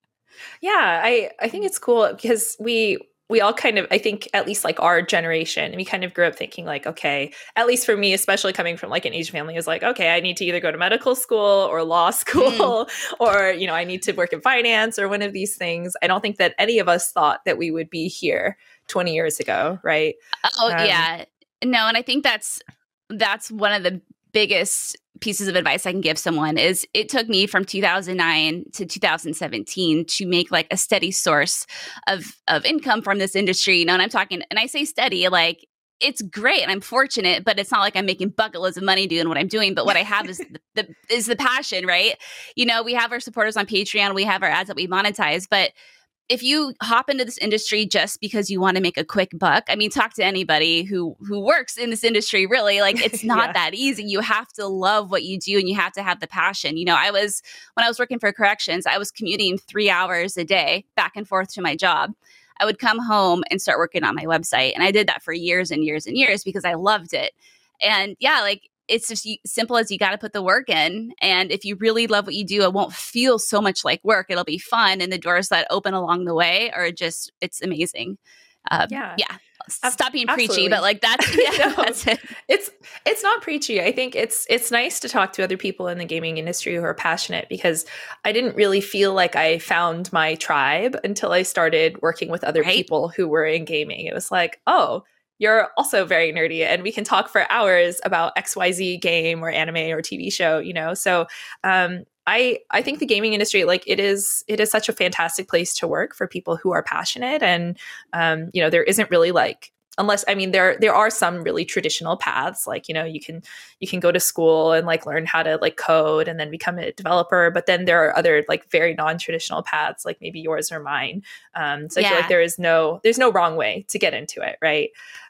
Yeah, I I think it's cool because we we all kind of, I think at least like our generation, we kind of grew up thinking like, okay, at least for me, especially coming from like an Asian family, is like, okay, I need to either go to medical school or law school mm. or, you know, I need to work in finance or one of these things. I don't think that any of us thought that we would be here twenty years ago, right? Oh, um, yeah. No, and I think that's that's one of the biggest pieces of advice I can give someone is it took me from two thousand nine to two thousand seventeen to make like a steady source of of income from this industry. You know, and I'm talking, and I say steady, like it's great and I'm fortunate, but it's not like I'm making bucket loads of money doing what I'm doing. But what I have is the, the is the passion, right? You know, we have our supporters on Patreon, we have our ads that we monetize, but if you hop into this industry just because you want to make a quick buck, I mean, talk to anybody who who works in this industry, really, like it's not yeah. that easy. You have to love what you do and you have to have the passion. You know, I was, when I was working for corrections, I was commuting three hours a day back and forth to my job. I would come home and start working on my website. And I did that for years and years and years because I loved it. And yeah, like, it's just simple as you got to put the work in. And if you really love what you do, it won't feel so much like work. It'll be fun. And the doors that open along the way are just, it's amazing. Um, yeah. Yeah. Stop being Absolutely. preachy, but like that's, yeah, no, that's it. It's, it's not preachy. I think it's, it's nice to talk to other people in the gaming industry who are passionate because I didn't really feel like I found my tribe until I started working with other right? people who were in gaming. It was like, oh, you're also very nerdy and we can talk for hours about X Y Z game or anime or T V show, you know? So um, I I think the gaming industry, like it is, it is such a fantastic place to work for people who are passionate. And, um, you know, there isn't really like, unless, I mean, there, there are some really traditional paths, like, you know, you can, you can go to school and like learn how to like code and then become a developer. But then there are other like very non-traditional paths, like maybe yours or mine. Um, so yeah. I feel like there is no, there's no wrong way to get into it. Right.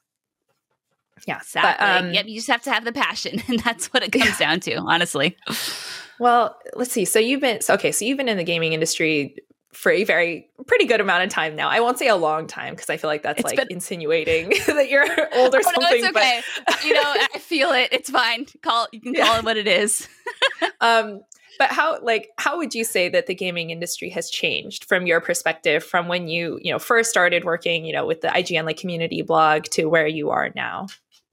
Yeah, exactly. But, um, yep, you just have to have the passion, and that's what it comes yeah. down to, honestly. Well, let's see. So you've been so, okay. So you've been in the gaming industry for a very pretty good amount of time now. I won't say a long time because I feel like that's it's like been- insinuating that you're old or oh, something. No, it's okay. But you know, I feel it. It's fine. Call you can call yeah. it what it is. um, but how like how would you say that the gaming industry has changed from your perspective, from when you you know first started working, you know, with the I G N like community blog to where you are now?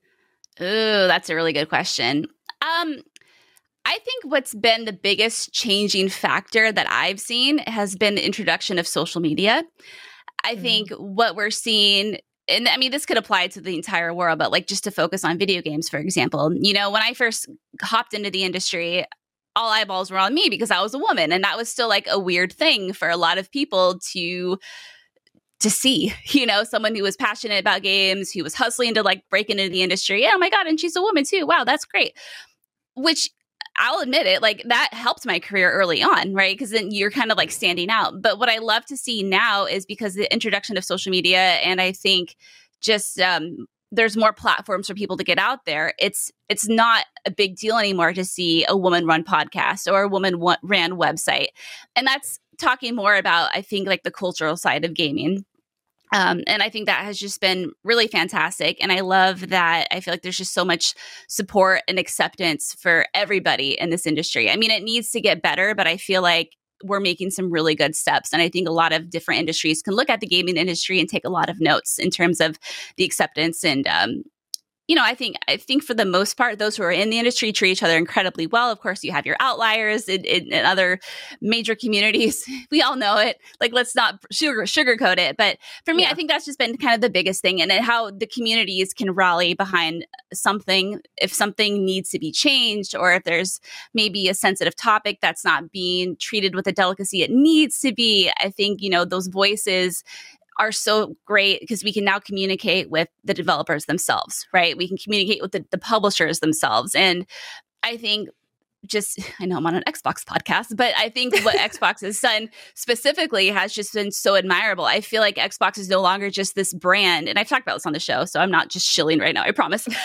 Ooh, that's a really good question. Um, I think what's been the biggest changing factor that I've seen has been the introduction of social media. I mm-hmm. think what we're seeing, and I mean, this could apply to the entire world, but like just to focus on video games, for example, you know, when I first hopped into the industry, all eyeballs were on me because I was a woman. And that was still like a weird thing for a lot of people to to see, you know, someone who was passionate about games, who was hustling to like break into the industry. Yeah, oh my God. And she's a woman too. Wow, that's great. Which I'll admit it, like that helped my career early on, right? Because then you're kind of like standing out. But what I love to see now is because the introduction of social media, and I think just um, there's more platforms for people to get out there. It's it's not a big deal anymore to see a woman run podcast or a woman w- ran website. And that's talking more about, I think, like the cultural side of gaming. Um, and I think that has just been really fantastic. And I love that I feel like there's just so much support and acceptance for everybody in this industry. I mean, it needs to get better, but I feel like we're making some really good steps. And I think a lot of different industries can look at the gaming industry and take a lot of notes in terms of the acceptance and, um, you know, I think I think for the most part, those who are in the industry treat each other incredibly well. Of course, you have your outliers in, in, in other major communities. We all know it. Like, let's not sugar sugarcoat it. But for me, yeah. I think that's just been kind of the biggest thing, and how the communities can rally behind something if something needs to be changed, or if there's maybe a sensitive topic that's not being treated with the delicacy it needs to be. I think, you know, those voices are so great because we can now communicate with the developers themselves, right? We can communicate with the, the publishers themselves. And I think just, I know I'm on an Xbox podcast, but I think what Xbox has done specifically has just been so admirable. I feel like Xbox is no longer just this brand. And I've talked about this on the show, so I'm not just shilling right now, I promise. Um,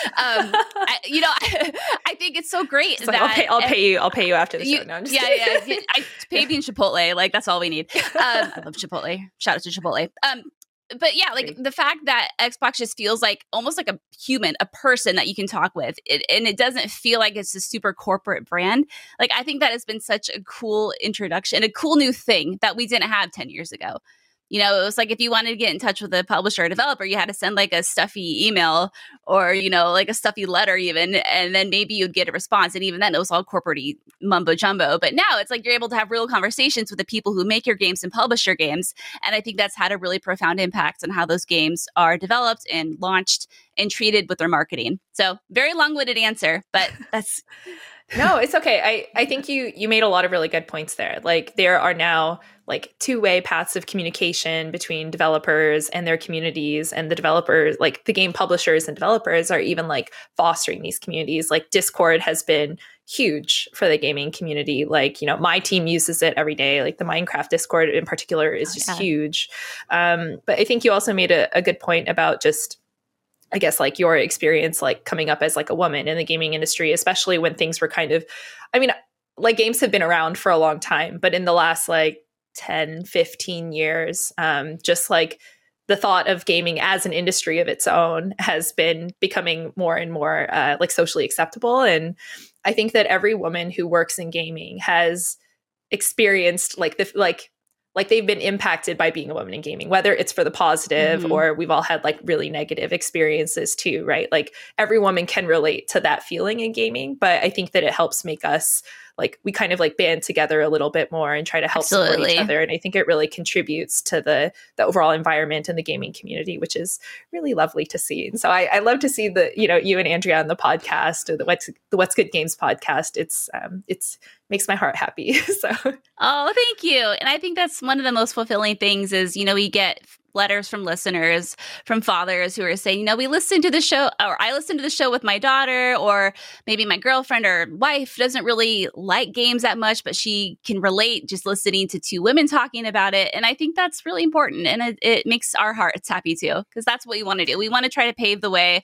I, you know, I, I think it's so great it's that like, I'll, pay, I'll pay you. I'll pay you after the you, show. No, I'm just yeah, kidding. yeah. I pay me in Chipotle. Like, that's all we need. Um, I love Chipotle. Shout out to Chipotle. Um, But yeah, like the fact that Xbox just feels like almost like a human, a person that you can talk with, it, and it doesn't feel like it's a super corporate brand. Like, I think that has been such a cool introduction, a cool new thing that we didn't have ten years ago. You know, it was like if you wanted to get in touch with a publisher or developer, you had to send like a stuffy email or, you know, like a stuffy letter even, and then maybe you'd get a response. And even then it was all corporate-y mumbo jumbo. But now it's like you're able to have real conversations with the people who make your games and publish your games. And I think that's had a really profound impact on how those games are developed and launched and treated with their marketing. So very long-winded answer, but that's... No, it's okay. I, I think you you made a lot of really good points there. Like, there are now like two-way paths of communication between developers and their communities, and the developers, like the game publishers and developers, are even like fostering these communities. Like, Discord has been huge for the gaming community. Like, you know, my team uses it every day. Like, the Minecraft Discord in particular is just yeah. huge. Um, but I think you also made a, a good point about just, I guess, like your experience, like coming up as like a woman in the gaming industry, especially when things were kind of, I mean, like games have been around for a long time, but in the last like ten, fifteen years, um, just like the thought of gaming as an industry of its own has been becoming more and more uh, like socially acceptable. And I think that every woman who works in gaming has experienced like the, like, like they've been impacted by being a woman in gaming, whether it's for the positive mm-hmm. or we've all had like really negative experiences too, right? Like, every woman can relate to that feeling in gaming, but I think that it helps make us like, we kind of like band together a little bit more and try to help Absolutely. support each other. And I think it really contributes to the the overall environment in the gaming community, which is really lovely to see. And so I, I love to see the, you know, you and Andrea on the podcast, or the What's the What's Good Games podcast. It's um it's makes my heart happy. So oh, thank you. And I think that's one of the most fulfilling things is, you know, we get letters from listeners, from fathers who are saying, you know, we listened to the show, or I listened to the show with my daughter, or maybe my girlfriend or wife doesn't really like games that much, but she can relate just listening to two women talking about it. And I think that's really important. And it, it makes our hearts happy too, because that's what we want to do. We want to try to pave the way.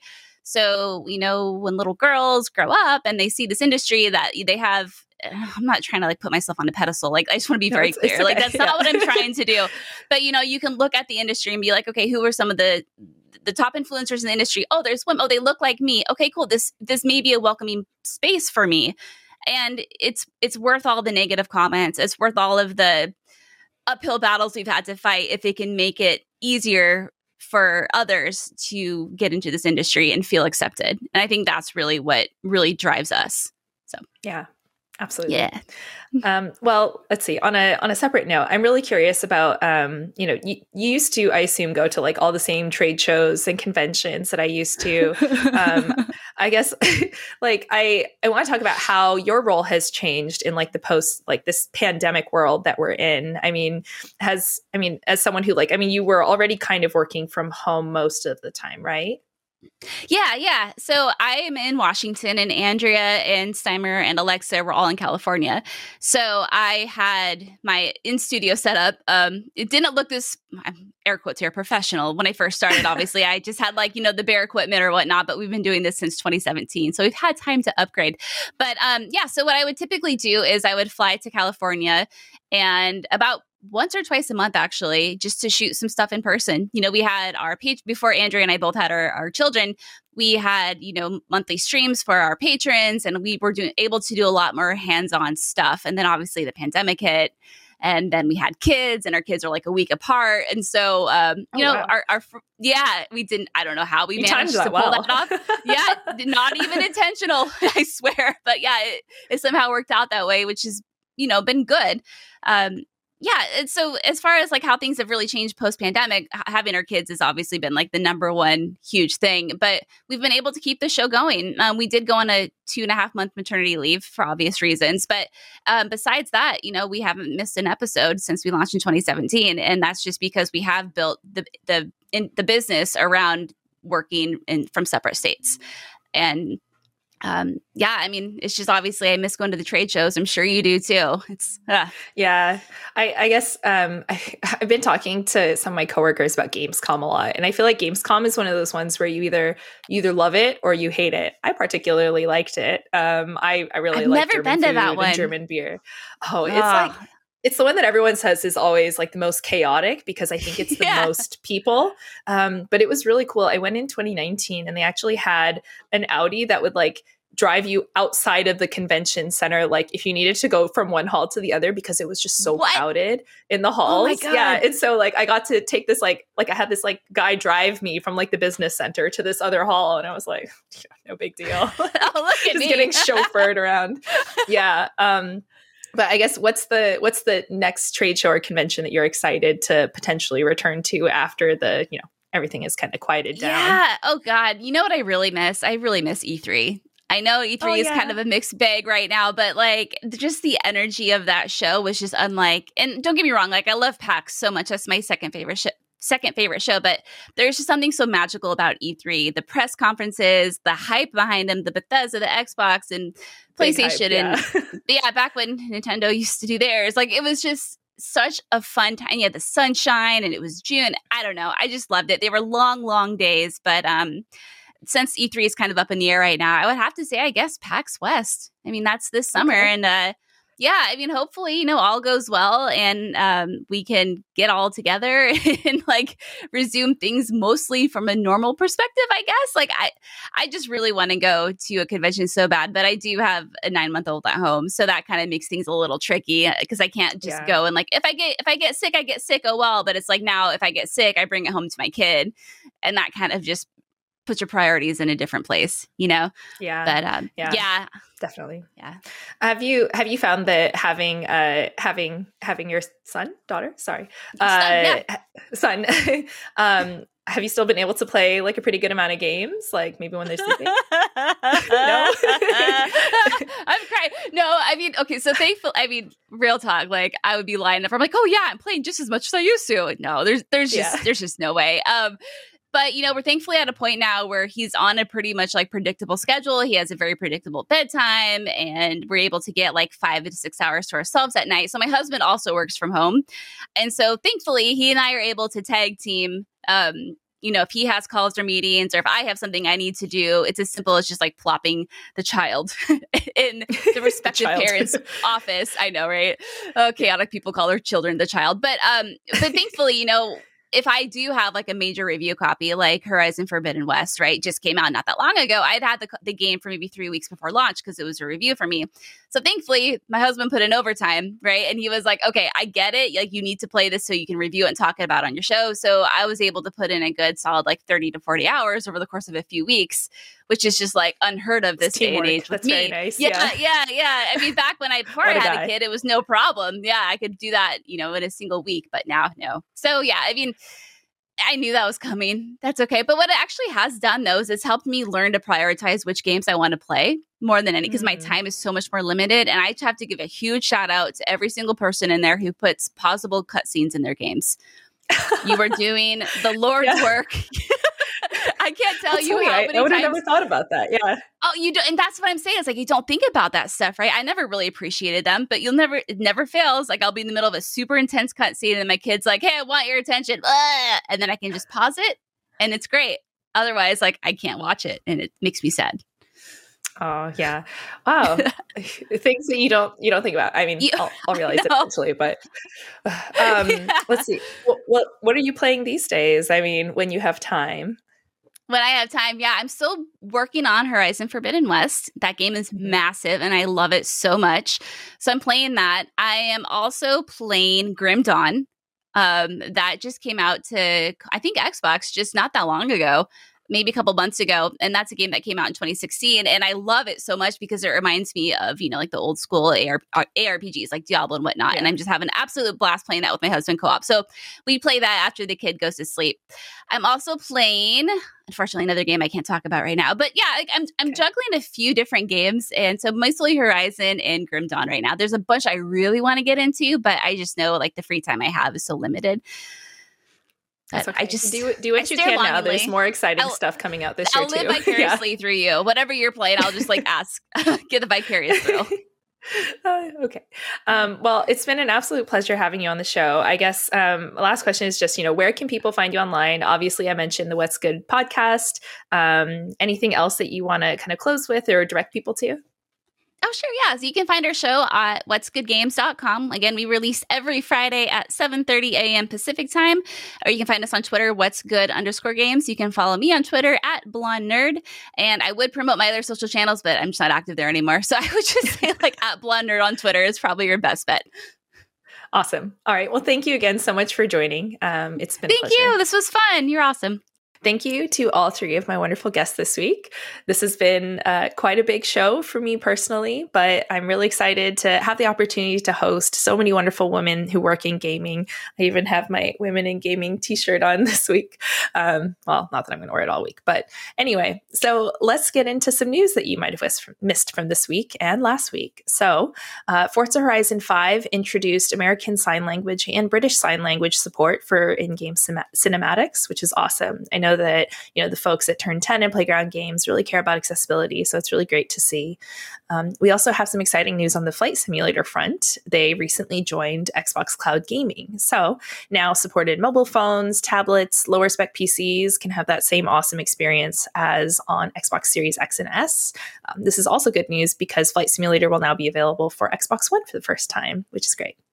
So, you know, when little girls grow up and they see this industry that they have, I'm not trying to like put myself on a pedestal. Like, I just want to be no, very it's, clear. it's like, okay. that's yeah. not what I'm trying to do. But, you know, you can look at the industry and be like, okay, who are some of the the top influencers in the industry? Oh, there's women. Oh, they look like me. Okay, cool. This this may be a welcoming space for me. And it's it's worth all the negative comments. It's worth all of the uphill battles we've had to fight if it can make it easier for others to get into this industry and feel accepted. And I think that's really what really drives us. So yeah. Absolutely. Yeah. um, well, let's see. On a on a separate note, I'm really curious about, um, you know, you, you used to, I assume, go to like all the same trade shows and conventions that I used to. Um, I guess, like, I I want to talk about how your role has changed in like the post, like this pandemic world that we're in. I mean, has, I mean, as someone who like, I mean, you were already kind of working from home most of the time, right? Yeah, yeah. So I am in Washington, and Andrea and Steimer and Alexa were all in California. So I had my in-studio setup. Um, it didn't look this, air quotes here, professional when I first started. Obviously, I just had like, you know, the bare equipment or whatnot, but we've been doing this since twenty seventeen. So we've had time to upgrade. But um, yeah, so what I would typically do is I would fly to California, and about once or twice a month, actually, just to shoot some stuff in person. You know, we had our page before Andrea and I both had our, our children. We had, you know, monthly streams for our patrons, and we were doing, able to do a lot more hands-on stuff. And then obviously the pandemic hit, and then we had kids, and our kids are like a week apart. And so, um, you oh, know, wow. our, our, yeah, we didn't, I don't know how we you managed to pull well. that off. Yeah, not even intentional, I swear. But yeah, it, it somehow worked out that way, which has, you know, been good. Um, Yeah. And so as far as like how things have really changed post pandemic, h- having our kids has obviously been like the number one huge thing, but we've been able to keep the show going. Um, we did go on a two and a half month maternity leave for obvious reasons. But um, besides that, you know, we haven't missed an episode since we launched in twenty seventeen. And that's just because we have built the, the, in the business around working in from separate states. And um, yeah, I mean, it's just obviously I miss going to the trade shows. I'm sure you do too. It's uh. yeah. I, I guess um, I, I've been talking to some of my coworkers about Gamescom a lot, and I feel like Gamescom is one of those ones where you either you either love it or you hate it. I particularly liked it. Um, I I really I've like never German been to food that and one. German beer. Oh, it's Oh. like it's the one that everyone says is always like the most chaotic because I think it's the Yeah. most people. Um, but it was really cool. I went in twenty nineteen and they actually had an Audi that would like drive you outside of the convention center, like if you needed to go from one hall to the other because it was just so What? crowded in the halls. Oh my God. Yeah. And so like I got to take this like like I had this like guy drive me from like the business center to this other hall, and I was like, no big deal. Oh, look at Just me. getting chauffeured around. Yeah. Um But I guess what's the what's the next trade show or convention that you're excited to potentially return to after the, you know, everything is kind of quieted down? Yeah. Oh God. You know what I really miss? I really miss E three. I know E three Oh, is yeah. kind of a mixed bag right now, but like just the energy of that show was just unlike. And don't get me wrong, like I love PAX so much. That's my second favorite show. Second favorite show, but there's just something so magical about E three. The press conferences, the hype behind them, the Bethesda, the Xbox, and Big hype, PlayStation, yeah. and yeah, back when Nintendo used to do theirs, like it was just such a fun time. You had the sunshine, and it was June. I don't know. I just loved it. They were long, long days, but um, since E three is kind of up in the air right now, I would have to say, I guess PAX West. I mean, that's this summer, Okay. and uh. Yeah, I mean, hopefully, you know, all goes well and um, we can get all together and like resume things mostly from a normal perspective, I guess. Like, I, I just really want to go to a convention so bad, but I do have a nine month old at home, so that kind of makes things a little tricky because I can't just Yeah. go and like if I get if I get sick, I get sick. Oh well, but it's like now if I get sick, I bring it home to my kid, and that kind of just puts your priorities in a different place, you know. Yeah. But um, yeah. yeah, Definitely. yeah. Have you have you found that having uh having having your son, daughter, sorry, uh Son, son, um, have you still been able to play like a pretty good amount of games, like maybe when they're sleeping? No, I'm crying. No, I mean, okay, so thankful. I mean, real talk. Like, I would be lying if I'm like, oh yeah, I'm playing just as much as I used to. No, there's, there's just, Yeah. there's just no way. Um, but you know, we're thankfully at a point now where he's on a pretty much like predictable schedule. He has a very predictable bedtime, and we're able to get like five to six hours to ourselves at night. So my husband also works from home, and so thankfully he and I are able to tag team. Um, you know, if he has calls or meetings, or if I have something I need to do, it's as simple as just like plopping the child in the respective child. parents' office. I know, right? Uh, chaotic people call their children the child, but um, but thankfully, you know, if I do have like a major review copy, like Horizon Forbidden West, right, just came out not that long ago, I'd had the, the game for maybe three weeks before launch because it was a review for me. So thankfully, my husband put in overtime, right? And he was like, okay, I get it. Like, you need to play this so you can review it and talk about it on your show. So I was able to put in a good solid like thirty to forty hours over the course of a few weeks, which is just like unheard of this It's day and teamwork. age with That's me. very nice. Yeah, Yeah. yeah, yeah. I mean, back when I before I What a had guy. a kid, it was no problem. Yeah, I could do that, you know, in a single week. But now, no. So yeah, I mean, I knew that was coming. That's okay. But what it actually has done, though, is it's helped me learn to prioritize which games I want to play more than any, because my Mhm. time is so much more limited. And I have to give a huge shout out to every single person in there who puts pausable cutscenes in their games. You are doing the Lord's Yeah. work. I can't tell That's you funny. how I, many I would have times. never thought about that. Yeah. Oh, you do, and that's what I'm saying. It's like you don't think about that stuff, right? I never really appreciated them, but you'll never. It never fails. Like, I'll be in the middle of a super intense cutscene, and my kid's like, "Hey, I want your attention," Blah! And then I can just pause it, and it's great. Otherwise, like, I can't watch it, and it makes me sad. Oh yeah. Wow. Things that you don't you don't think about. I mean, You- I'll, I'll realize it No. eventually, but um, let's see. What, what what are you playing these days? I mean, when you have time. When I have time, yeah, I'm still working on Horizon Forbidden West. That game is massive, and I love it so much. So I'm playing that. I am also playing Grim Dawn. Um, that just came out to, I think, Xbox just not that long ago, maybe a couple months ago. And that's a game that came out in twenty sixteen. And I love it so much because it reminds me of, you know, like the old school A R- A R P Gs like Diablo and whatnot. Yeah. And I'm just having an absolute blast playing that with my husband co-op. So we play that after the kid goes to sleep. I'm also playing, unfortunately, another game I can't talk about right now. But yeah, like, I'm I'm Okay. juggling a few different games. And so mostly Horizon and Grim Dawn right now. There's a bunch I really want to get into, but I just know like the free time I have is so limited. That's okay. I just do do what I you can now. longingly. There's more exciting I'll, stuff coming out this I'll year too. I'll live vicariously yeah. through you. Whatever you're playing, I'll just like ask, get the vicarious thrill. Uh, okay. Um, well, it's been an absolute pleasure having you on the show. I guess um, last question is just, you know, where can people find you online? Obviously, I mentioned the What's Good podcast. Um, anything else that you want to kind of close with or direct people to? Oh, sure. Yeah. So you can find our show at what's good games dot com. Again, we release every Friday at seven thirty a.m. Pacific time, or you can find us on Twitter, what's good underscore games. You can follow me on Twitter at blonde nerd. And I would promote my other social channels, but I'm just not active there anymore. So I would just say like at blonde nerd on Twitter is probably your best bet. Awesome. All right. Well, thank you again so much for joining. Um, it's been Thank a pleasure. you. This was fun. You're awesome. Thank you to all three of my wonderful guests this week. This has been uh, quite a big show for me personally, but I'm really excited to have the opportunity to host so many wonderful women who work in gaming. I even have my Women in Gaming t-shirt on this week. Um, well, not that I'm going to wear it all week, but anyway, so let's get into some news that you might have missed from this week and last week. So uh, Forza Horizon five introduced American Sign Language and British Sign Language support for in-game cin- cinematics, which is awesome. I know that, you know, the folks at Turn ten and Playground Games really care about accessibility, so it's really great to see. Um, we also have some exciting news on the flight simulator front. They recently joined Xbox Cloud Gaming. So now supported mobile phones, tablets, lower spec P Cs can have that same awesome experience as on Xbox Series X and S. Um, this is also good news because Flight Simulator will now be available for Xbox One for the first time, which is great.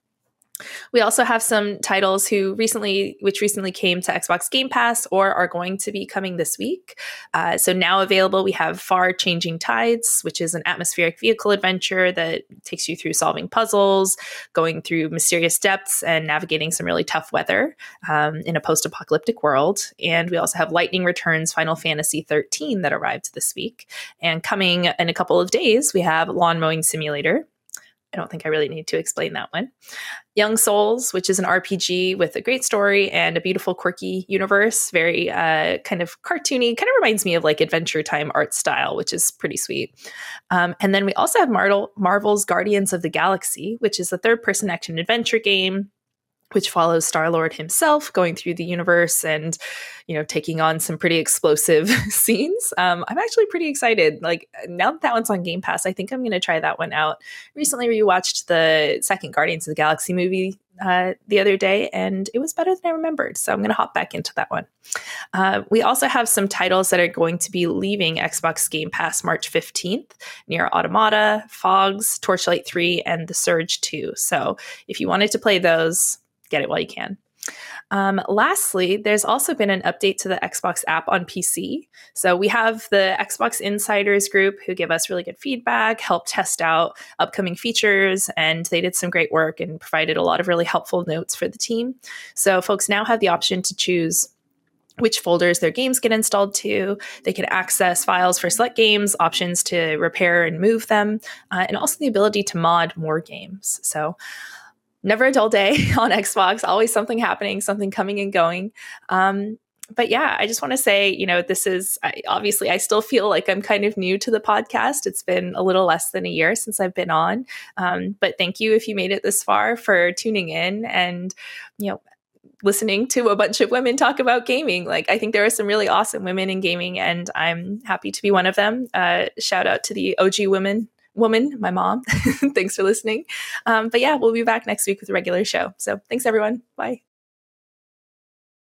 We also have some titles who recently, which recently came to Xbox Game Pass or are going to be coming this week. Uh, so now available, we have Far Changing Tides, which is an atmospheric vehicle adventure that takes you through solving puzzles, going through mysterious depths, and navigating some really tough weather um, in a post-apocalyptic world. And we also have Lightning Returns Final Fantasy thirteen that arrived this week. And coming in a couple of days, we have Lawn Mowing Simulator. I don't think I really need to explain that one. Young Souls, which is an R P G with a great story and a beautiful, quirky universe, very uh, kind of cartoony, kind of reminds me of like Adventure Time art style, which is pretty sweet. Um, and then we also have Mar- Marvel's Guardians of the Galaxy, which is a third-person action-adventure game which follows Star-Lord himself going through the universe and, you know, taking on some pretty explosive scenes. Um, I'm actually pretty excited. Like, now that that one's on Game Pass, I think I'm going to try that one out. Recently rewatched the second Guardians of the Galaxy movie uh, the other day, and it was better than I remembered. So I'm going to hop back into that one. Uh, we also have some titles that are going to be leaving Xbox Game Pass March fifteenth, Nier Automata, Fogs, Torchlight three, and The Surge two. So if you wanted to play those, get it while you can. Um, lastly, there's also been an update to the Xbox app on P C. So we have the Xbox Insiders group who give us really good feedback, help test out upcoming features, and they did some great work and provided a lot of really helpful notes for the team. So folks now have the option to choose which folders their games get installed to. They can access files for select games, options to repair and move them, uh, and also the ability to mod more games. So never a dull day on Xbox, always something happening, something coming and going. Um, but yeah, I just want to say, you know, this is I, obviously I still feel like I'm kind of new to the podcast. It's been a little less than a year since I've been on. Um, but thank you if you made it this far for tuning in and, you know, listening to a bunch of women talk about gaming. Like, I think there are some really awesome women in gaming, and I'm happy to be one of them. Uh, shout out to the O G women. woman, my mom. Thanks for listening. Um, but yeah, we'll be back next week with a regular show. So thanks, everyone. Bye.